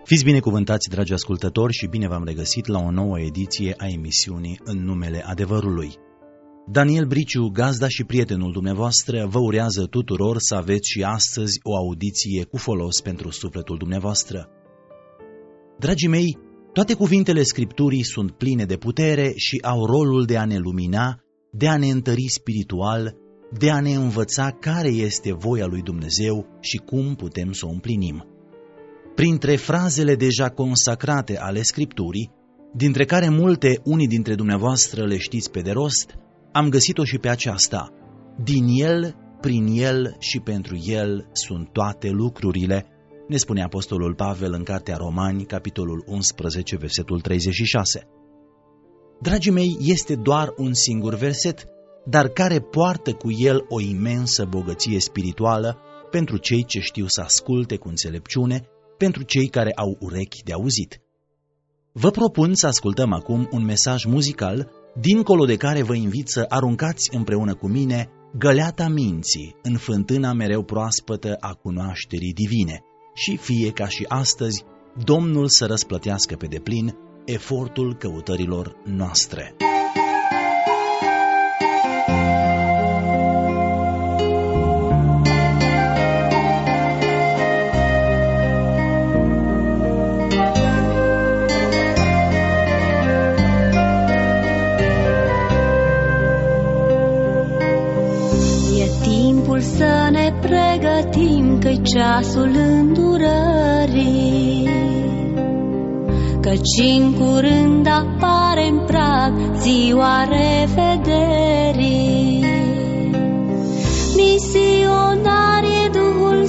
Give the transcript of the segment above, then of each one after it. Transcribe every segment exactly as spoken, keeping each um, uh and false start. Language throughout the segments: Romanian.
Fiți binecuvântați, dragi ascultători, și bine v-am regăsit la o nouă ediție a emisiunii În numele adevărului. Daniel Briciu, gazda și prietenul dumneavoastră, vă urează tuturor să aveți și astăzi o audiție cu folos pentru sufletul dumneavoastră. Dragii mei, toate cuvintele Scripturii sunt pline de putere și au rolul de a ne lumina, de a ne întări spiritual, de a ne învăța care este voia lui Dumnezeu și cum putem să o împlinim. Printre frazele deja consacrate ale Scripturii, dintre care multe unii dintre dumneavoastră le știți pe de rost, am găsit-o și pe aceasta: din El, prin El și pentru El sunt toate lucrurile, ne spune Apostolul Pavel în Cartea Romani, capitolul unsprezece, versetul treizeci și șase. Dragii mei, este doar un singur verset, dar care poartă cu el o imensă bogăție spirituală pentru cei ce știu să asculte cu înțelepciune, pentru cei care au urechi de auzit. Vă propun să ascultăm acum un mesaj muzical, dincolo de care vă invit să aruncați împreună cu mine găleata minții în fântâna mereu proaspătă a cunoașterii divine și fie ca și astăzi Domnul să răsplătească pe deplin efortul căutărilor noastre. Să ne pregătim, că-i ceasul îndurării, căci în curând apare în prag ziua revederii. Misionar e Duhul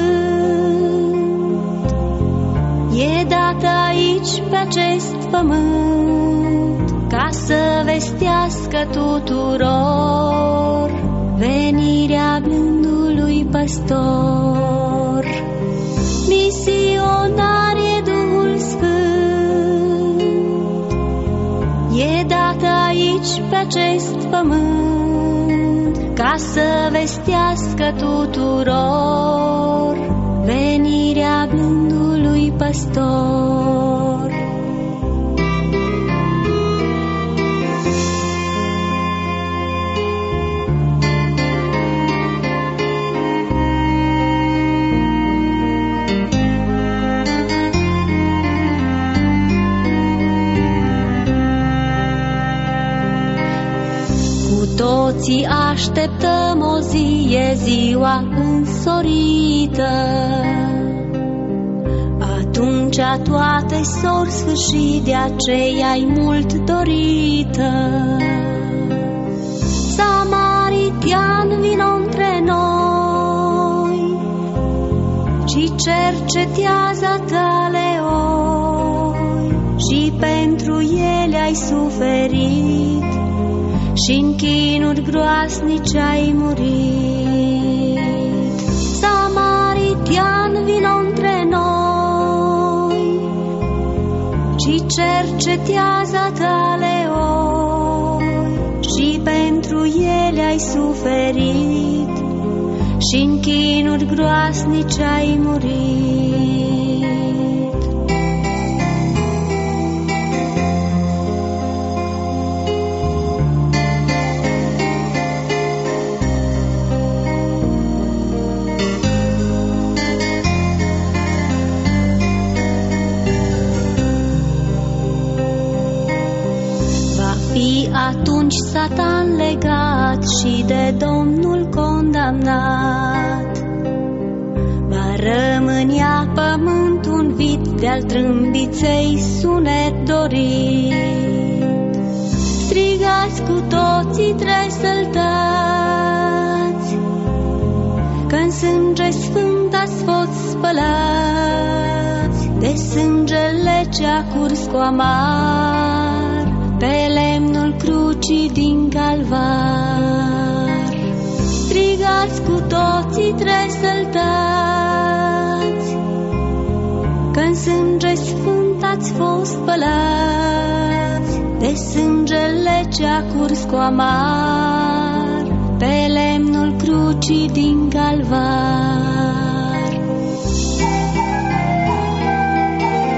Sfânt, e dat aici pe acest pământ, ca să vestească tuturor venirea blândului păstor. Misionar e Duhul Sfânt, e dat aici pe acest pământ, ca să vestească tuturor venirea blândului păstor. Toții așteptăm o zi, e ziua însorită, atunci toate s-or sfârși, de aceea-i mult dorită. Samaritian, vino între noi, și cercetează tale oi, și pentru ele ai suferit, și-n chinuri groasnice ai murit. Samaritian, vino între noi, și cercetează tale oi, și pentru ele ai suferit, și-n chinuri groasnice ai murit. Atunci Satan legat și de Domnul condamnat, va rămânea pământ un vid de-al trâmbiței sunet dorit. Strigați cu toții tresăltați, că-n sânge sfânt ați fost spălați, de sângele ce-a curs cu amar pe lemnul crucii din Calvar. Strigați cu toții tresăltați, că-n sânge sfânt ați fost spălați, de sângele ce-a curs cu amar pe lemnul crucii din Calvar.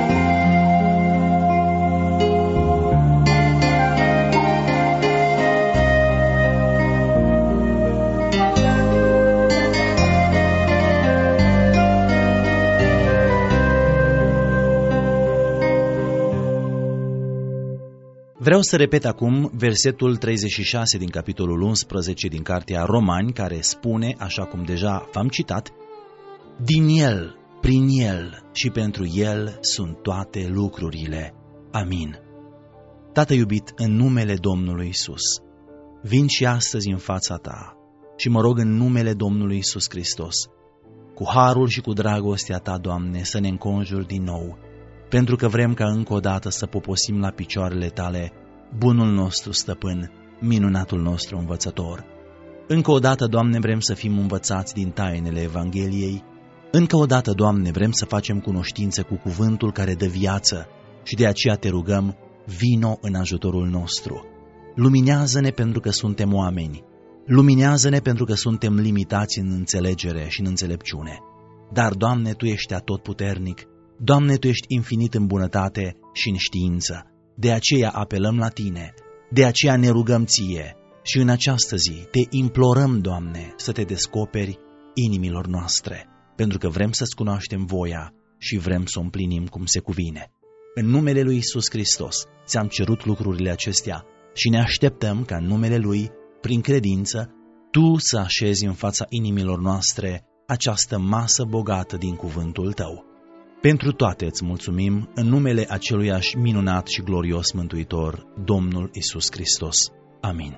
Vreau să repet acum versetul treizeci și șase din capitolul unsprezece din cartea Romani, care spune, așa cum deja v-am citat, din El, prin El și pentru El sunt toate lucrurile. Amin. Tată iubit, în numele Domnului Iisus, vin și astăzi în fața Ta și mă rog în numele Domnului Iisus Hristos, cu harul și cu dragostea Ta, Doamne, să ne înconjuri din nou, pentru că vrem ca încă o dată să poposim la picioarele Tale bunul nostru stăpân, minunatul nostru învățător. Încă o dată, Doamne, vrem să fim învățați din tainele Evangheliei. Încă o dată, Doamne, vrem să facem cunoștință cu cuvântul care dă viață și de aceea Te rugăm, vino în ajutorul nostru. Luminează-ne pentru că suntem oameni. Luminează-ne pentru că suntem limitați în înțelegere și în înțelepciune. Dar, Doamne, Tu ești atotputernic. Doamne, Tu ești infinit în bunătate și în știință. De aceea apelăm la Tine, de aceea ne rugăm Ție și în această zi Te implorăm, Doamne, să Te descoperi inimilor noastre, pentru că vrem să-ți cunoaștem voia și vrem să o împlinim cum se cuvine. În numele Lui Iisus Hristos Ți-am cerut lucrurile acestea și ne așteptăm ca în numele Lui, prin credință, Tu să așezi în fața inimilor noastre această masă bogată din cuvântul Tău. Pentru toate îți mulțumim în numele aceluiași minunat și glorios Mântuitor, Domnul Iisus Hristos. Amin.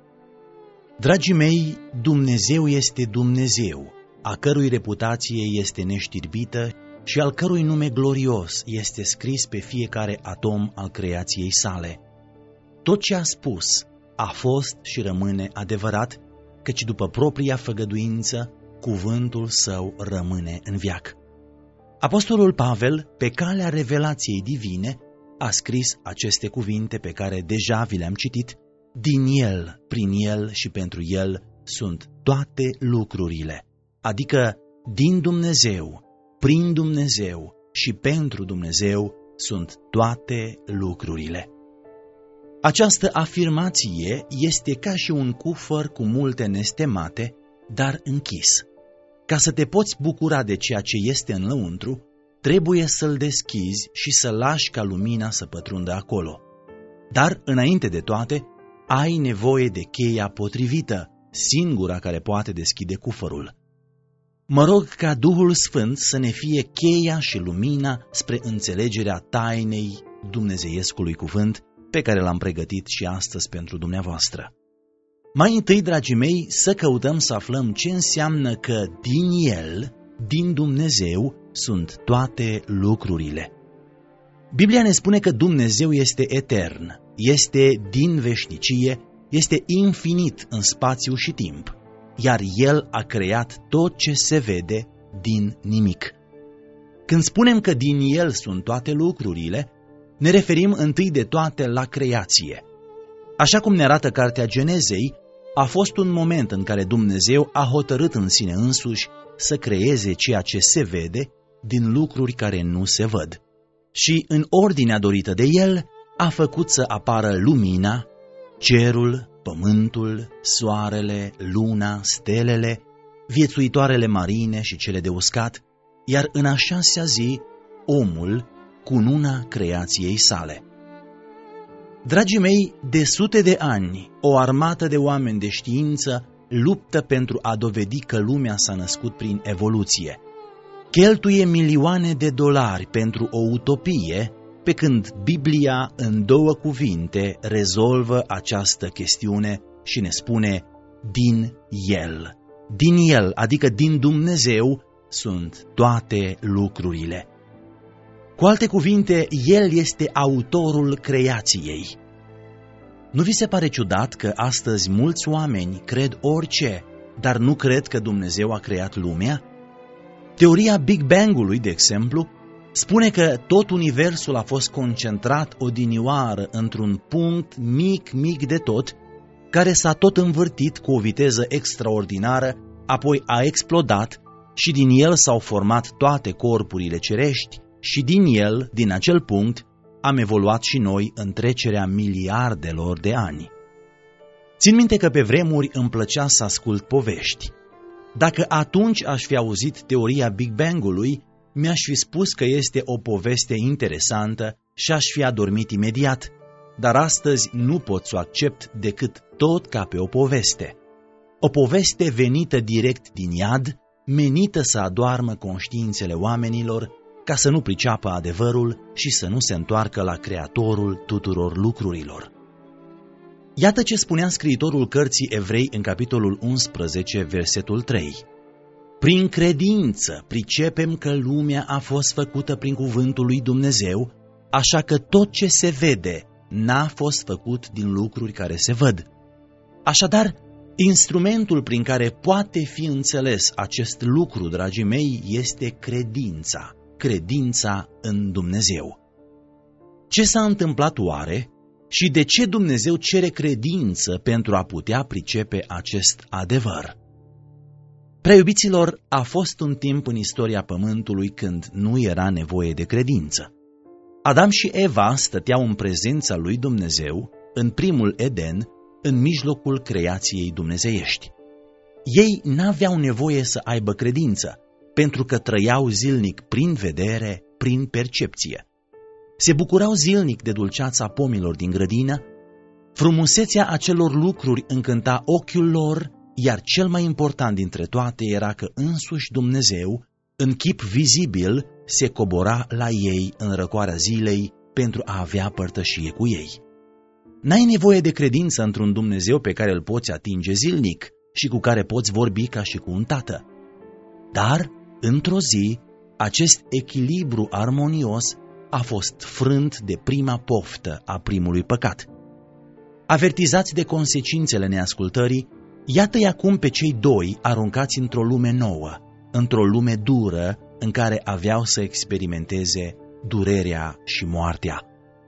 Dragii mei, Dumnezeu este Dumnezeu, a cărui reputație este neștirbită și al cărui nume glorios este scris pe fiecare atom al creației sale. Tot ce a spus a fost și rămâne adevărat, căci după propria făgăduință, cuvântul Său rămâne în veac. Apostolul Pavel, pe calea revelației divine, a scris aceste cuvinte pe care deja vi le-am citit: din El, prin El și pentru El sunt toate lucrurile, adică din Dumnezeu, prin Dumnezeu și pentru Dumnezeu sunt toate lucrurile. Această afirmație este ca și un cufăr cu multe nestemate, dar închis. Ca să te poți bucura de ceea ce este în lăuntru, trebuie să-l deschizi și să lași ca lumina să pătrundă acolo. Dar, înainte de toate, ai nevoie de cheia potrivită, singura care poate deschide cufărul. Mă rog ca Duhul Sfânt să ne fie cheia și lumina spre înțelegerea tainei dumnezeiescului cuvânt pe care l-am pregătit și astăzi pentru dumneavoastră. Mai întâi, dragii mei, să căutăm să aflăm ce înseamnă că din El, din Dumnezeu, sunt toate lucrurile. Biblia ne spune că Dumnezeu este etern, este din veșnicie, este infinit în spațiu și timp, iar El a creat tot ce se vede din nimic. Când spunem că din El sunt toate lucrurile, ne referim întâi de toate la creație. Așa cum ne arată cartea Genezei, a fost un moment în care Dumnezeu a hotărât în sine însuși să creeze ceea ce se vede din lucruri care nu se văd. Și în ordinea dorită de El a făcut să apară lumina, cerul, pământul, soarele, luna, stelele, viețuitoarele marine și cele de uscat, iar în a șasea zi, omul, cununa creației sale. Dragii mei, de sute de ani, o armată de oameni de știință luptă pentru a dovedi că lumea s-a născut prin evoluție. Cheltuie milioane de dolari pentru o utopie, pe când Biblia, în două cuvinte, rezolvă această chestiune și ne spune: din El. Din El, adică din Dumnezeu, sunt toate lucrurile. Cu alte cuvinte, El este autorul creației. Nu vi se pare ciudat că astăzi mulți oameni cred orice, dar nu cred că Dumnezeu a creat lumea? Teoria Big Bang-ului, de exemplu, spune că tot universul a fost concentrat odinioară într-un punct mic, mic de tot, care s-a tot învârtit cu o viteză extraordinară, apoi a explodat și din el s-au format toate corpurile cerești și din el, din acel punct, am evoluat și noi în trecerea miliardelor de ani. Țin minte că pe vremuri îmi plăcea să ascult povești. Dacă atunci aș fi auzit teoria Big Bang-ului, mi-aș fi spus că este o poveste interesantă și aș fi adormit imediat. dar astăzi nu pot să o accept decât tot ca pe o poveste. O poveste venită direct din iad, menită să adoarmă conștiințele oamenilor, ca să nu priceapă adevărul și să nu se întoarcă la Creatorul tuturor lucrurilor. Iată ce spunea scriitorul cărții Evrei în capitolul unsprezece, versetul trei. Prin credință pricepem că lumea a fost făcută prin cuvântul lui Dumnezeu, așa că tot ce se vede n-a fost făcut din lucruri care se văd. Așadar, instrumentul prin care poate fi înțeles acest lucru, dragii mei, este credința, credința în Dumnezeu. Ce s-a întâmplat oare și de ce Dumnezeu cere credință pentru a putea pricepe acest adevăr? Preiubiților, a fost un timp în istoria pământului când nu era nevoie de credință. Adam și Eva stăteau în prezența lui Dumnezeu, în primul Eden, în mijlocul creației dumnezeiești. Ei n-aveau nevoie să aibă credință, pentru că trăiau zilnic prin vedere, prin percepție. Se bucurau zilnic de dulceața pomilor din grădină, frumusețea acelor lucruri încânta ochiul lor, iar cel mai important dintre toate era că însuși Dumnezeu, în chip vizibil, se cobora la ei în răcoarea zilei pentru a avea părtășie cu ei. N-ai nevoie de credință într-un Dumnezeu pe care îl poți atinge zilnic și cu care poți vorbi ca și cu un tată. Dar, într-o zi, acest echilibru armonios a fost frânt de prima poftă a primului păcat. Avertizați de consecințele neascultării, iată-i acum pe cei doi aruncați într-o lume nouă, într-o lume dură în care aveau să experimenteze durerea și moartea.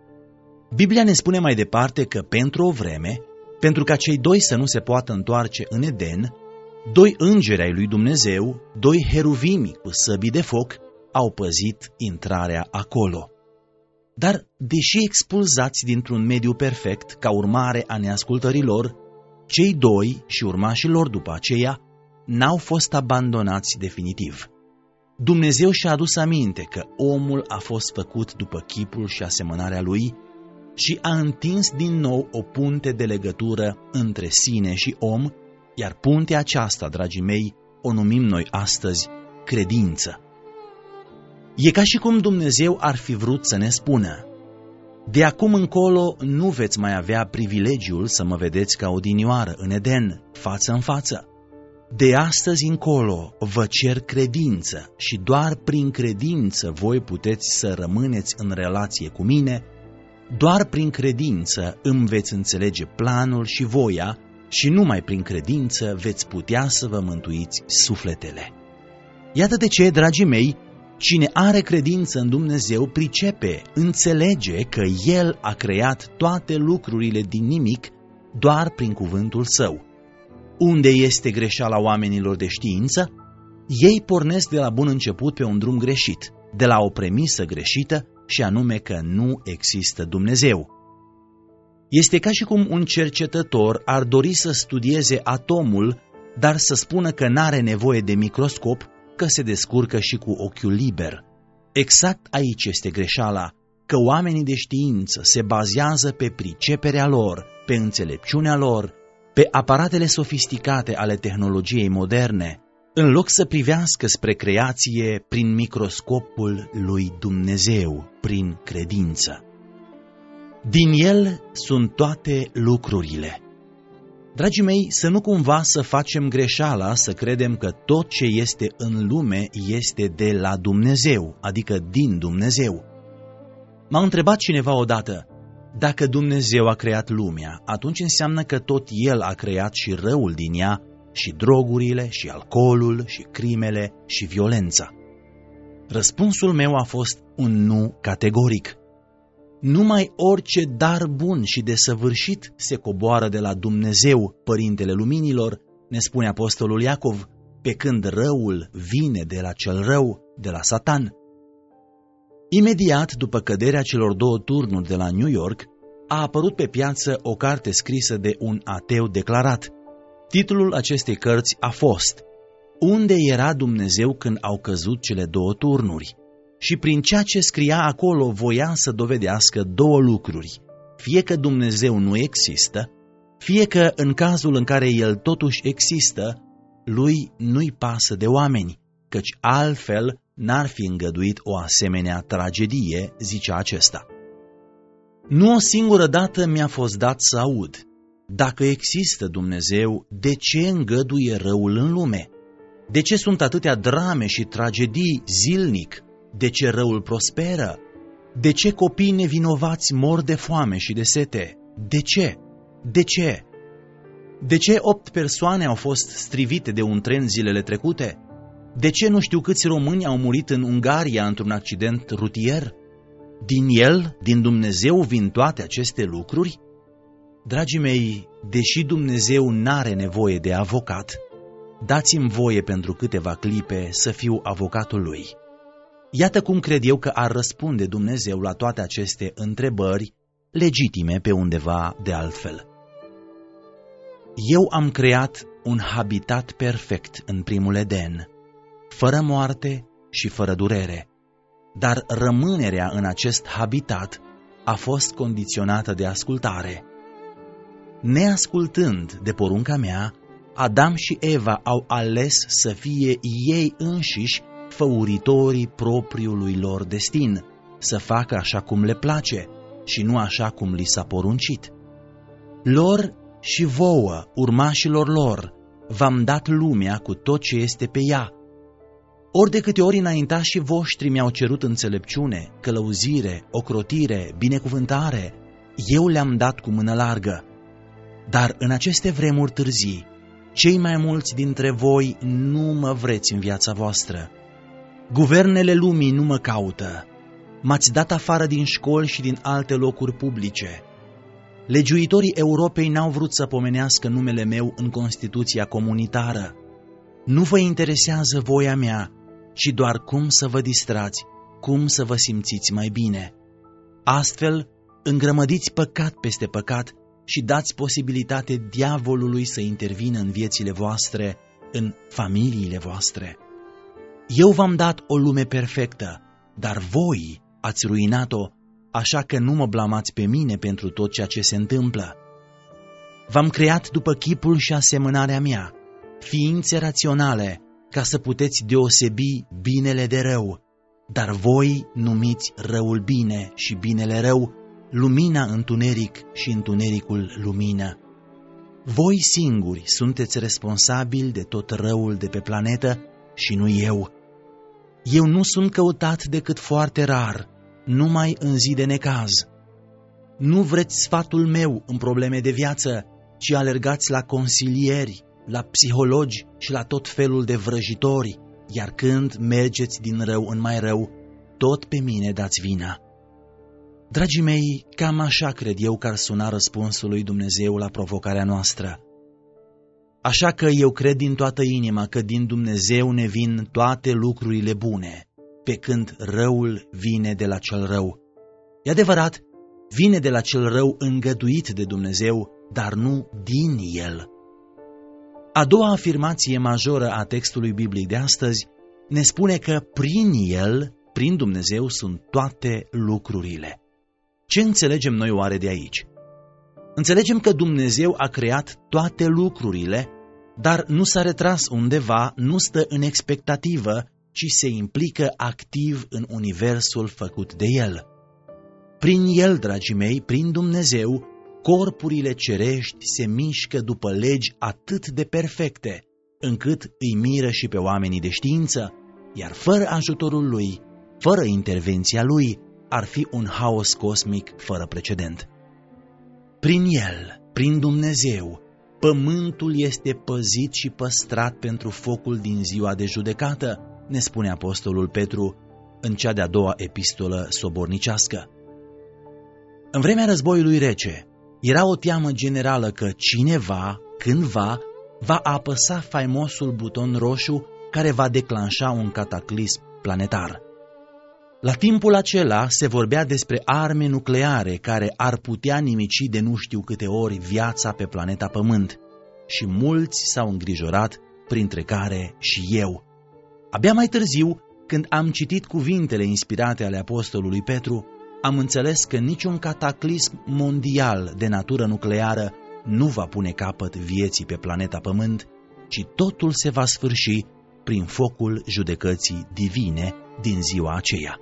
Biblia ne spune mai departe că pentru o vreme, pentru ca cei doi să nu se poată întoarce în Eden, doi îngeri ai lui Dumnezeu, doi heruvimi cu săbii de foc, au păzit intrarea acolo. Dar, deși expulzați dintr-un mediu perfect ca urmare a neascultării lor, cei doi și urmașii lor după aceea n-au fost abandonați definitiv. Dumnezeu și-a adus aminte că omul a fost făcut după chipul și asemănarea lui și a întins din nou o punte de legătură între sine și om, iar puntea aceasta, dragii mei, o numim noi astăzi credință. E ca și cum Dumnezeu ar fi vrut să ne spună: de acum încolo nu veți mai avea privilegiul să mă vedeți ca odinioară în Eden, față în față. De astăzi încolo vă cer credință și doar prin credință voi puteți să rămâneți în relație cu mine, doar prin credință îmi veți înțelege planul și voia și numai prin credință veți putea să vă mântuiți sufletele. Iată de ce, dragii mei, cine are credință în Dumnezeu pricepe, înțelege că El a creat toate lucrurile din nimic doar prin cuvântul Său. Unde este greșeala oamenilor de știință? Ei pornesc de la bun început pe un drum greșit, de la o premisă greșită și anume că nu există Dumnezeu. Este ca și cum un cercetător ar dori să studieze atomul, dar să spună că n-are nevoie de microscop, că se descurcă și cu ochiul liber. Exact aici este greșeala, că oamenii de știință se bazează pe priceperea lor, pe înțelepciunea lor, pe aparatele sofisticate ale tehnologiei moderne, în loc să privească spre creație prin microscopul lui Dumnezeu, prin credință. Din El sunt toate lucrurile. Dragii mei, să nu cumva să facem greșeala să credem că tot ce este în lume este de la Dumnezeu, adică din Dumnezeu. M-a întrebat cineva odată: dacă Dumnezeu a creat lumea, atunci înseamnă că tot El a creat și răul din ea, și drogurile, și alcoolul, și crimele, și violența. Răspunsul meu a fost un nu categoric. Numai orice dar bun și desăvârșit se coboară de la Dumnezeu, Părintele Luminilor, ne spune apostolul Iacov, pe când răul vine de la cel rău, de la Satan. Imediat după căderea celor două turnuri de la New York, a apărut pe piață o carte scrisă de un ateu declarat. Titlul acestei cărți a fost Unde era Dumnezeu când au căzut cele două turnuri? Și prin ceea ce scria acolo voia să dovedească două lucruri. fie că Dumnezeu nu există, fie că în cazul în care El totuși există, Lui nu-i pasă de oameni, căci altfel n-ar fi îngăduit o asemenea tragedie, zicea acesta. Nu o singură dată mi-a fost dat să aud: dacă există Dumnezeu, de ce îngăduie răul în lume? De ce sunt atâtea drame și tragedii zilnic? De ce răul prosperă? De ce copiii nevinovați mor de foame și de sete? De ce? De ce? De ce opt persoane au fost strivite de un tren zilele trecute? De ce nu știu câți români au murit în Ungaria într-un accident rutier? Din El, din Dumnezeu, vin toate aceste lucruri? Dragii mei, deși Dumnezeu n-are nevoie de avocat, dați-mi voie pentru câteva clipe să fiu avocatul Lui. Iată cum cred eu că ar răspunde Dumnezeu la toate aceste întrebări legitime pe undeva de altfel. Eu am creat un habitat perfect în primul Eden, fără moarte și fără durere, dar rămânerea în acest habitat a fost condiționată de ascultare. Neascultând de porunca mea, Adam și Eva au ales să fie ei înșiși făuritorii propriului lor destin, să facă așa cum le place și nu așa cum li s-a poruncit. Lor și vouă, urmașilor lor, v-am dat lumea cu tot ce este pe ea. Ori de câte ori înaintașii voștri mi-au cerut înțelepciune, călăuzire, ocrotire, binecuvântare, eu le-am dat cu mână largă. Dar în aceste vremuri târzii, cei mai mulți dintre voi nu mă vreți în viața voastră. Guvernele lumii nu mă caută. M-ați dat afară din școli și din alte locuri publice. Legiuitorii Europei n-au vrut să pomenească numele meu în Constituția comunitară. Nu vă interesează voia mea, ci doar cum să vă distrați, cum să vă simțiți mai bine. Astfel, îngrămădiți păcat peste păcat și dați posibilitate diavolului să intervină în viețile voastre, în familiile voastre. Eu v-am dat o lume perfectă, dar voi ați ruinat-o, așa că nu mă blamați pe mine pentru tot ceea ce se întâmplă. V-am creat după chipul și asemănarea mea, ființe raționale, ca să puteți deosebi binele de rău, dar voi numiți răul bine și binele rău, lumina întuneric și întunericul lumină. Voi singuri sunteți responsabili de tot răul de pe planetă și nu eu. Eu nu sunt căutat decât foarte rar, numai în zi de necaz. Nu vreți sfatul meu în probleme de viață, ci alergați la consilieri, la psihologi și la tot felul de vrăjitori, iar când mergeți din rău în mai rău, tot pe mine dați vina. Dragii mei, cam așa cred eu că ar suna răspunsul lui Dumnezeu la provocarea noastră. Așa că eu cred din toată inima că din Dumnezeu ne vin toate lucrurile bune, pe când răul vine de la cel rău. E adevărat, vine de la cel rău îngăduit de Dumnezeu, dar nu din el. A doua afirmație majoră a textului Bibliei de astăzi ne spune că prin el, prin Dumnezeu, sunt toate lucrurile. Ce înțelegem noi oare de aici? Înțelegem că Dumnezeu a creat toate lucrurile, dar nu s-a retras undeva, nu stă în expectativă, ci se implică activ în universul făcut de El. Prin El, dragii mei, prin Dumnezeu, corpurile cerești se mișcă după legi atât de perfecte, încât îi miră și pe oamenii de știință, iar fără ajutorul Lui, fără intervenția Lui, ar fi un haos cosmic fără precedent. Prin El, prin Dumnezeu, pământul este păzit și păstrat pentru focul din ziua de judecată, ne spune apostolul Petru în cea de-a doua epistolă sobornicească. În vremea războiului rece, era o teamă generală că cineva, cândva, va apăsa faimosul buton roșu care va declanșa un cataclism planetar. La timpul acela se vorbea despre arme nucleare care ar putea nimici de nu știu câte ori viața pe planeta Pământ și mulți s-au îngrijorat, printre care și eu. Abia mai târziu, când am citit cuvintele inspirate ale apostolului Petru, am înțeles că niciun cataclism mondial de natură nucleară nu va pune capăt vieții pe planeta Pământ, ci totul se va sfârși prin focul judecății divine din ziua aceea.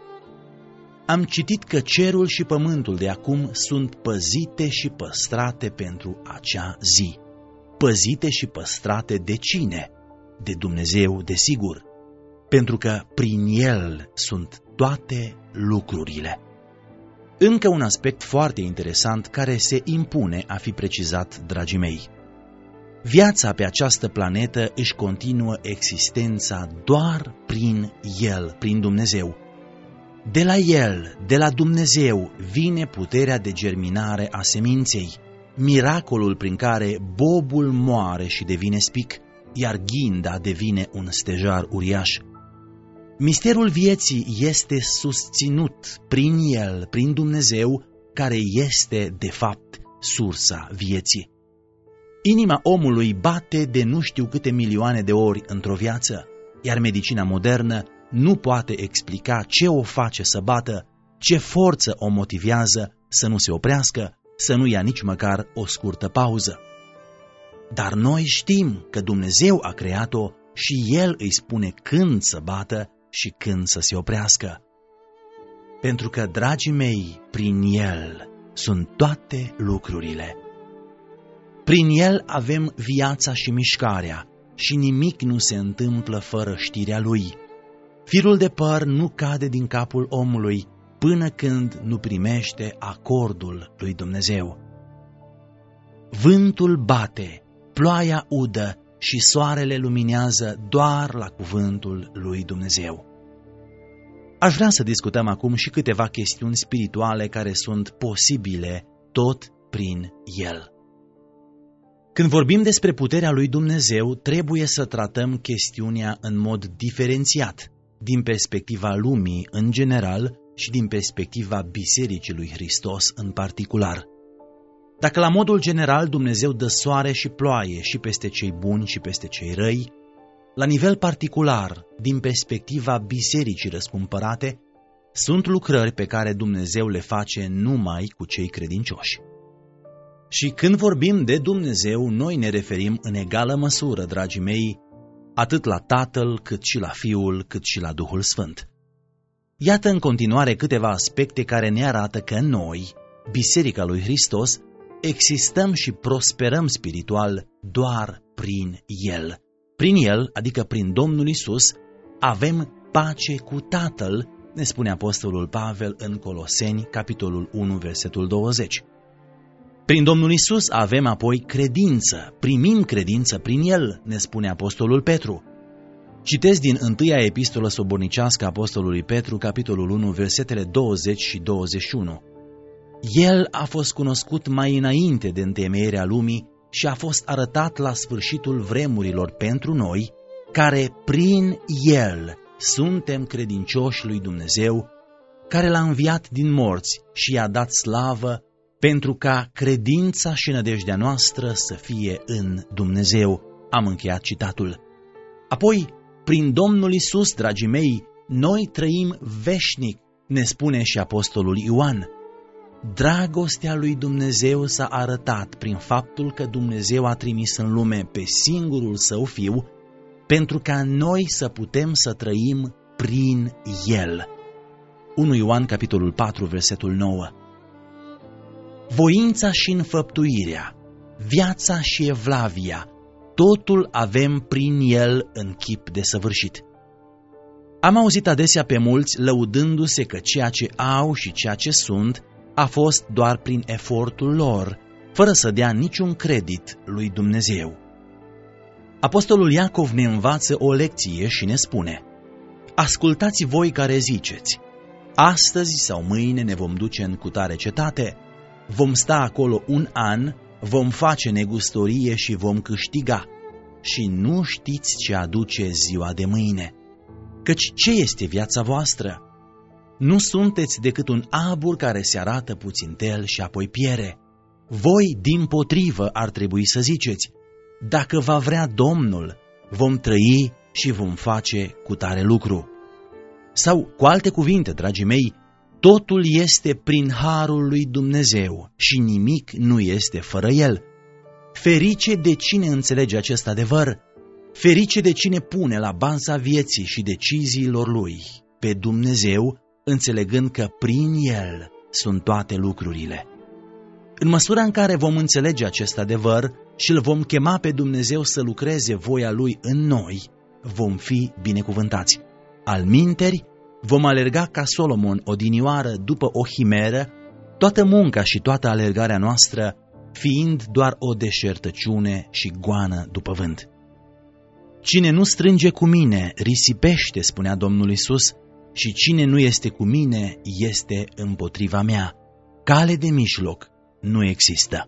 Am citit că cerul și pământul de acum sunt păzite și păstrate pentru acea zi. Păzite și păstrate de cine? De Dumnezeu, desigur, pentru că prin El sunt toate lucrurile. Încă un aspect foarte interesant care se impune a fi precizat, dragii mei. Viața pe această planetă își continuă existența doar prin El, prin Dumnezeu. De la El, de la Dumnezeu, vine puterea de germinare a seminței, miracolul prin care bobul moare și devine spic, iar ghinda devine un stejar uriaș. Misterul vieții este susținut prin El, prin Dumnezeu, care este, de fapt, sursa vieții. Inima omului bate de nu știu câte milioane de ori într-o viață, iar medicina modernă nu poate explica ce o face să bată, ce forță o motivează să nu se oprească, să nu ia nici măcar o scurtă pauză. Dar noi știm că Dumnezeu a creat-o și El îi spune când să bată și când să se oprească. Pentru că, dragii mei, prin El sunt toate lucrurile. Prin El avem viața și mișcarea și nimic nu se întâmplă fără știrea Lui. Firul de păr nu cade din capul omului până când nu primește acordul lui Dumnezeu. Vântul bate, ploaia udă și soarele luminează doar la cuvântul lui Dumnezeu. Aș vrea să discutăm acum și câteva chestiuni spirituale care sunt posibile tot prin El. Când vorbim despre puterea lui Dumnezeu, trebuie să tratăm chestiunea în mod diferențiat, din perspectiva lumii în general și din perspectiva Bisericii lui Hristos în particular. Dacă la modul general Dumnezeu dă soare și ploaie și peste cei buni și peste cei răi, la nivel particular, din perspectiva Bisericii răscumpărate, sunt lucrări pe care Dumnezeu le face numai cu cei credincioși. Și când vorbim de Dumnezeu, noi ne referim în egală măsură, dragii mei, atât la Tatăl, cât și la Fiul, cât și la Duhul Sfânt. Iată în continuare câteva aspecte care ne arată că noi, Biserica lui Hristos, existăm și prosperăm spiritual doar prin El. Prin El, adică prin Domnul Isus, avem pace cu Tatăl, ne spune Apostolul Pavel în Coloseni, capitolul unu, versetul douăzeci. Prin Domnul Isus avem apoi credință, primim credință prin El, ne spune Apostolul Petru. Citesc din întâia epistolă sobornicească Apostolului Petru, capitolul unu, versetele douăzeci și douăzeci și unu. El a fost cunoscut mai înainte de întemeierea lumii și a fost arătat la sfârșitul vremurilor pentru noi, care prin El suntem credincioși lui Dumnezeu, care l-a înviat din morți și i-a dat slavă, pentru ca credința și nădejdea noastră să fie în Dumnezeu. Am încheiat citatul. Apoi, prin Domnul Isus, dragii mei, noi trăim veșnic, ne spune și Apostolul Ioan. Dragostea lui Dumnezeu s-a arătat prin faptul că Dumnezeu a trimis în lume pe singurul Său Fiu, pentru ca noi să putem să trăim prin El. unu Ioan, capitolul patru, versetul nouă. Voința și înfăptuirea, viața și evlavia, totul avem prin El în chip desăvârșit. Am auzit adesea pe mulți lăudându-se că ceea ce au și ceea ce sunt a fost doar prin efortul lor, fără să dea niciun credit lui Dumnezeu. Apostolul Iacov ne învață o lecție și ne spune: ascultați voi care ziceți, astăzi sau mâine ne vom duce în cutare cetate, vom sta acolo un an, vom face negustorie și vom câștiga, și nu știți ce aduce ziua de mâine. Căci ce este viața voastră? Nu sunteți decât un abur care se arată puțintel și apoi piere. Voi, dimpotrivă, ar trebui să ziceți: dacă va vrea Domnul, vom trăi și vom face cutare lucru. Sau, cu alte cuvinte, dragii mei, Totul este prin harul lui Dumnezeu și nimic nu este fără el. Ferice de cine înțelege acest adevăr, ferice de cine pune la baza vieții și deciziilor lui pe Dumnezeu, înțelegând că prin el sunt toate lucrurile. În măsura în care vom înțelege acest adevăr și îl vom chema pe Dumnezeu să lucreze voia lui în noi, vom fi binecuvântați. Alminteri, vom alerga ca Solomon odinioară după o himeră, toată munca și toată alergarea noastră fiind doar o deșertăciune și goană după vânt. Cine nu strânge cu mine, risipește, spunea Domnul Iisus, și cine nu este cu mine, este împotriva mea. Cale de mijloc nu există.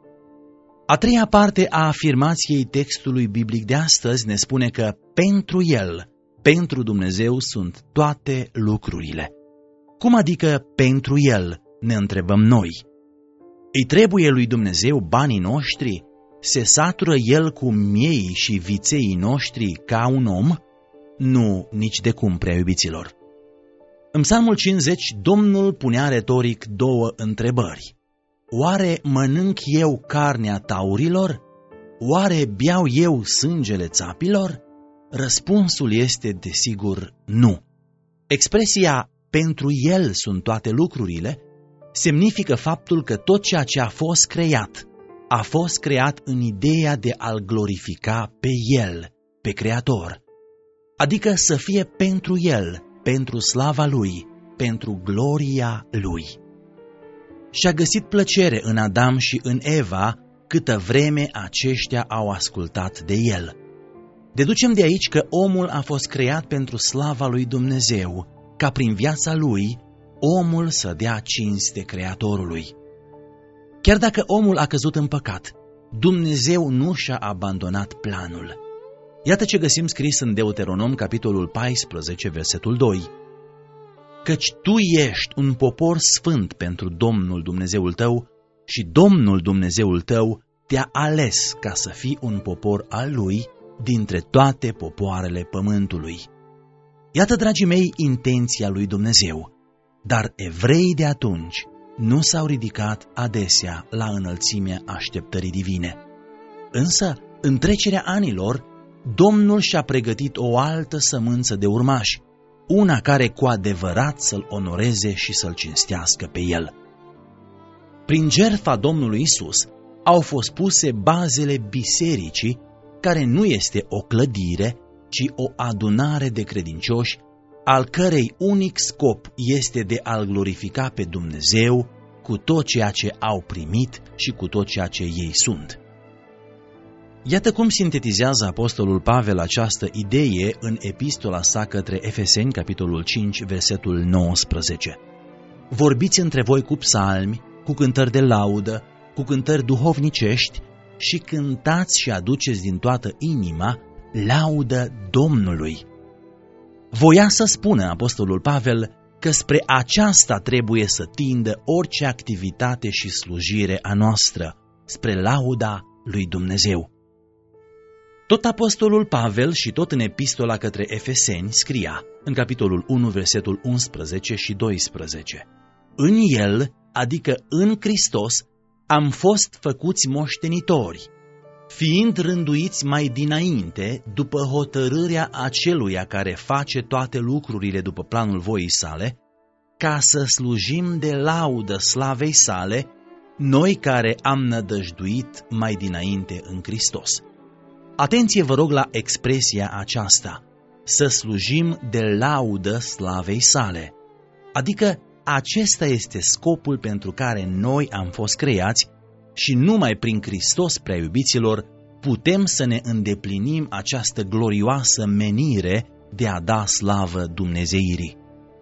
A treia parte a afirmației textului biblic de astăzi ne spune că pentru El, pentru Dumnezeu sunt toate lucrurile. Cum adică pentru El, ne întrebăm noi? Îi trebuie lui Dumnezeu banii noștri? Se satură El cu miei și viței noștri ca un om? Nu, nici de cum, prea iubiților. În Psalmul cincizeci, Domnul punea retoric două întrebări. Oare mănânc eu carnea taurilor? Oare beau eu sângele țapilor? Răspunsul este, desigur, nu. Expresia pentru El sunt toate lucrurile semnifică faptul că tot ceea ce a fost creat, a fost creat în ideea de a-L glorifica pe El, pe Creator. Adică să fie pentru El, pentru slava Lui, pentru gloria Lui. Și-a găsit plăcere în Adam și în Eva câtă vreme aceștia au ascultat de El. Deducem de aici că omul a fost creat pentru slava lui Dumnezeu, ca prin viața lui omul să dea cinste Creatorului. Chiar dacă omul a căzut în păcat, Dumnezeu nu și-a abandonat planul. Iată ce găsim scris în Deuteronom, capitolul paisprezece, versetul doi. Căci tu ești un popor sfânt pentru Domnul Dumnezeul tău și Domnul Dumnezeul tău te-a ales ca să fii un popor al Lui dintre toate popoarele pământului. Iată, dragii mei, intenția lui Dumnezeu, dar evreii de atunci nu s-au ridicat adesea la înălțimea așteptării divine. Însă, în trecerea anilor, Domnul și-a pregătit o altă sămânță de urmași, una care cu adevărat să-L onoreze și să-L cinstească pe El. Prin jertfa Domnului Isus au fost puse bazele bisericii, care nu este o clădire, ci o adunare de credincioși, al cărei unic scop este de a-L glorifica pe Dumnezeu cu tot ceea ce au primit și cu tot ceea ce ei sunt. Iată cum sintetizează apostolul Pavel această idee în epistola sa către Efeseni, capitolul cinci, versetul nouăsprezece. Vorbiți între voi cu psalmi, cu cântări de laudă, cu cântări duhovnicești și cântați și aduceți din toată inima laudă Domnului. Voia să spună apostolul Pavel că spre aceasta trebuie să tindă orice activitate și slujire a noastră, spre lauda lui Dumnezeu. Tot apostolul Pavel și tot în epistola către Efeseni scria, în capitolul unu, versetul unsprezece și doisprezece. În El, adică în Hristos, am fost făcuți moștenitori, fiind rânduiți mai dinainte, după hotărârea aceluia care face toate lucrurile după planul voii sale, ca să slujim de laudă slavei sale, noi care am nădăjduit mai dinainte în Hristos. Atenție, vă rog, la expresia aceasta, să slujim de laudă slavei sale, adică acesta este scopul pentru care noi am fost creați și numai prin Hristos, prea iubiților, putem să ne îndeplinim această glorioasă menire de a da slavă Dumnezeirii.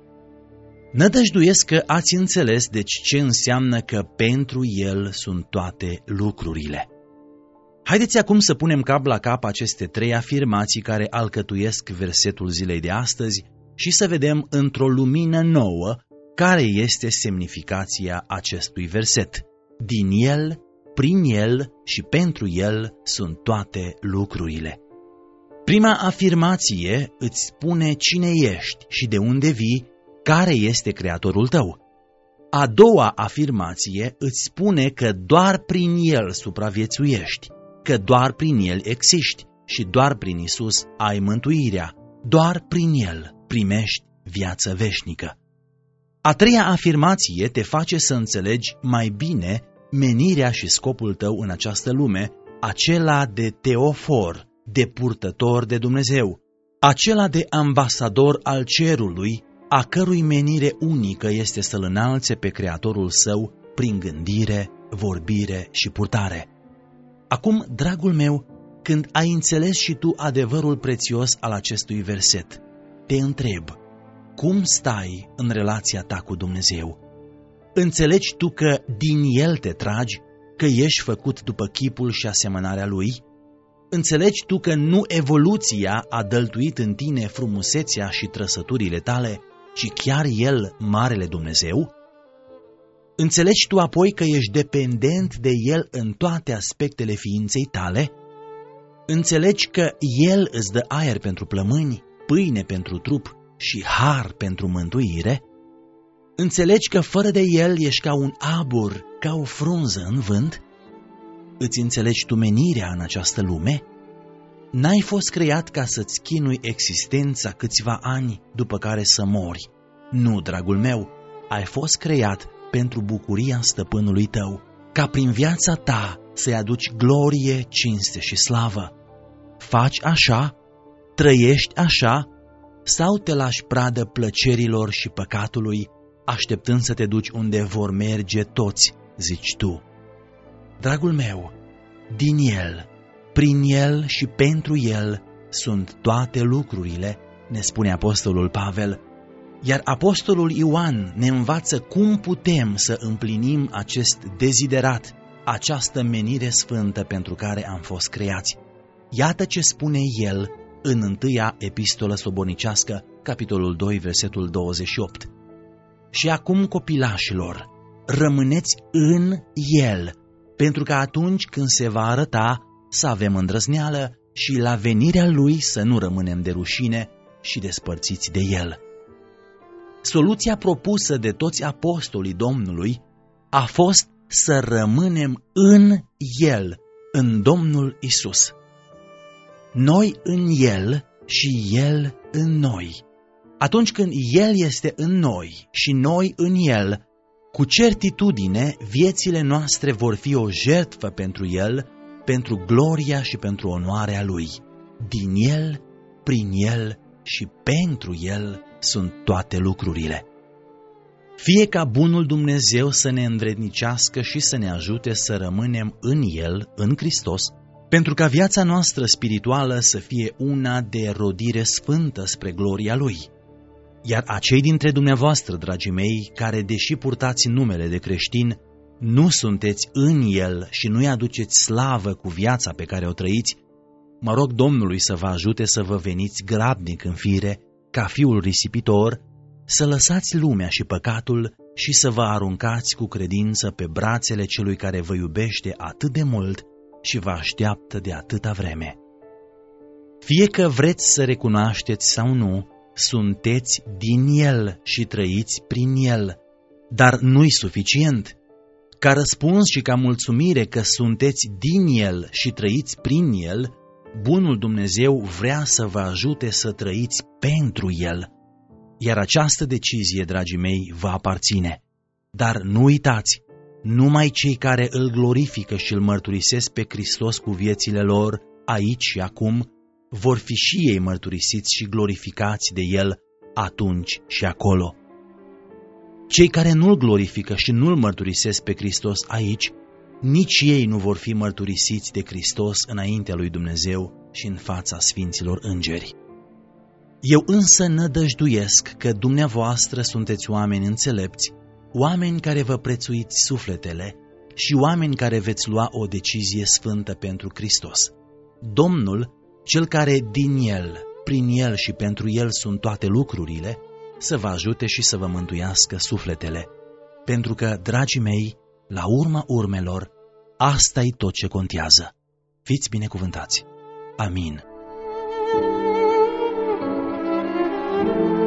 Nădăjduiesc că ați înțeles deci ce înseamnă că pentru El sunt toate lucrurile. Haideți acum să punem cap la cap aceste trei afirmații care alcătuiesc versetul zilei de astăzi și să vedem într-o lumină nouă care este semnificația acestui verset. Din El, prin El și pentru El sunt toate lucrurile. Prima afirmație îți spune cine ești și de unde vii care este Creatorul tău. A doua afirmație îți spune că doar prin El supraviețuiești, că doar prin El existi și doar prin Isus ai mântuirea, doar prin El primești viață veșnică. A treia afirmație te face să înțelegi mai bine menirea și scopul tău în această lume, acela de teofor, de purtător de Dumnezeu, acela de ambasador al cerului, a cărui menire unică este să-L înalțe pe Creatorul său prin gândire, vorbire și purtare. Acum, dragul meu, când ai înțeles și tu adevărul prețios al acestui verset, te întreb, cum stai în relația ta cu Dumnezeu? Înțelegi tu că din El te tragi, că ești făcut după chipul și asemănarea Lui? Înțelegi tu că nu evoluția a dăltuit în tine frumusețea și trăsăturile tale, ci chiar El, Marele Dumnezeu? Înțelegi tu apoi că ești dependent de El în toate aspectele ființei tale? Înțelegi că El îți dă aer pentru plămâni, pâine pentru trup și har pentru mântuire? Înțelegi că fără de El ești ca un abur, ca o frunză în vânt? Îți înțelegi tu menirea în această lume? N-ai fost creat ca să-ți chinui existența câțiva ani, după care să mori. Nu, dragul meu, ai fost creat pentru bucuria stăpânului tău, ca prin viața ta să-i aduci glorie, cinste și slavă. Faci așa? Trăiești așa? Sau te lași pradă plăcerilor și păcatului, așteptând să te duci unde vor merge toți, zici tu? Dragul meu, din El, prin El și pentru El sunt toate lucrurile, ne spune apostolul Pavel, iar apostolul Ioan ne învață cum putem să împlinim acest deziderat, această menire sfântă pentru care am fost creați. Iată ce spune el în întâia epistolă slobodnicească, capitolul doi, versetul douăzeci și opt. Și acum, copilașilor, rămâneți în El, pentru că atunci când se va arăta să avem îndrăzneală și la venirea Lui să nu rămânem de rușine și despărțiți de El. Soluția propusă de toți apostolii Domnului a fost să rămânem în El, în Domnul Isus. Noi în El și El în noi. Atunci când El este în noi și noi în El, cu certitudine viețile noastre vor fi o jertfă pentru El, pentru gloria și pentru onoarea Lui. Din El, prin El și pentru El sunt toate lucrurile. Fie ca bunul Dumnezeu să ne învrednicească și să ne ajute să rămânem în El, în Hristos, pentru ca viața noastră spirituală să fie una de rodire sfântă spre gloria Lui. Iar acei dintre dumneavoastră, dragii mei, care, deși purtați numele de creștin, nu sunteți în El și nu-i aduceți slavă cu viața pe care o trăiți, mă rog Domnului să vă ajute să vă veniți grabnic în fire, ca fiul risipitor, să lăsați lumea și păcatul și să vă aruncați cu credință pe brațele celui care vă iubește atât de mult și vă așteaptă de atâta vreme. Fie că vreți să recunoașteți sau nu, sunteți din El și trăiți prin El, dar nu-i suficient. Ca răspuns și ca mulțumire că sunteți din El și trăiți prin El, bunul Dumnezeu vrea să vă ajute să trăiți pentru El. Iar această decizie, dragii mei, vă aparține. Dar nu uitați, numai cei care îl glorifică și îl mărturisesc pe Hristos cu viețile lor, aici și acum, vor fi și ei mărturisiți și glorificați de El atunci și acolo. Cei care nu-L glorifică și nu-L mărturisesc pe Hristos aici, nici ei nu vor fi mărturisiți de Hristos înaintea lui Dumnezeu și în fața sfinților îngeri. Eu însă nădăjduiesc că dumneavoastră sunteți oameni înțelepți, oameni care vă prețuiți sufletele și oameni care veți lua o decizie sfântă pentru Hristos. Domnul, Cel care din El, prin El și pentru El sunt toate lucrurile, să vă ajute și să vă mântuiască sufletele, pentru că, dragii mei, la urma urmelor, asta-i tot ce contează. Fiți binecuvântați! Amin.